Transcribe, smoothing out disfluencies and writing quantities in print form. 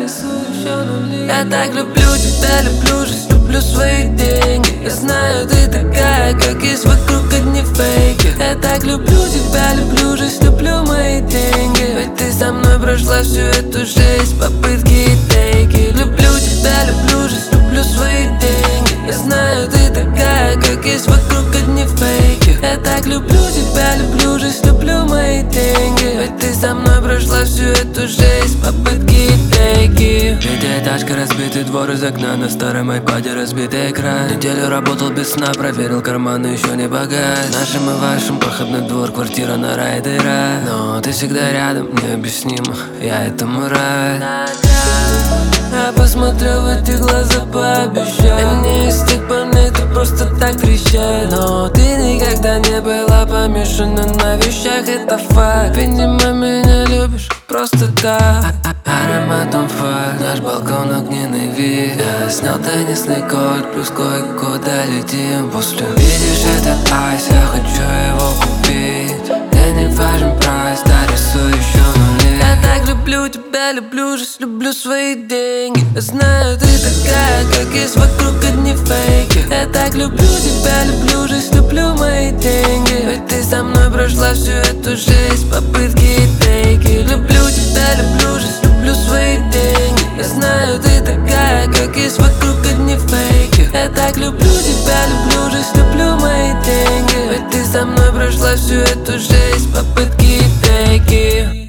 рисую еще нули. Я так люблю тебя, люблю жизнь, люблю свои деньги. Я знаю, ты такая, как есть вокруг одни фейки. Я так люблю тебя, люблю жизнь, люблю мои деньги. Ведь ты со мной прошла всю эту жизнь, попытки и тейки. Люблю тебя, люблю жизнь, люблю свои деньги. Я знаю, ты такая, как есть вокруг одни фейки. Я так люблю тебя, люблю жизнь, люблю мои деньги. Ведь ты со мной прошла всю эту жизнь, попытки и тейки. Пятиэтажка, разбитый двор, из окна на старом айпаде разбитый экран. Неделю работал без сна, проверил карманы, еще не богат. Нашим и вашим проходной двор, квартира на рай дыра. Но ты всегда рядом, необъяснимо, я этому рад. Я посмотрел в эти глаза, пообещал. Я не из тех парней, кто просто так трещает. Но ты никогда не была помешана на вещах, это факт. Видимо, меня любишь просто так. Ароматом фар, наш балкон, огненный вид. Я снял теннисный корт, плюс кое-куда летим. После видишь этот айс, я хочу его купить. Мне не важен прайс, да рисую еще нули. Я так люблю тебя, люблю жизнь, люблю свои деньги. Я знаю, ты такая, как есть вокруг одни фейки. Я так люблю тебя, люблю жизнь, люблю мои деньги. Ведь ты со мной прошла всю эту жизнь, попытки и тейки. Люблю тебя, люблю жизнь, люблю свои деньги. Я знаю, ты такая, как есть вокруг одни фейки. Я так люблю тебя, люблю жизнь, люблю мои деньги. Ведь ты со мной прошла всю эту жизнь, попытки и тейки.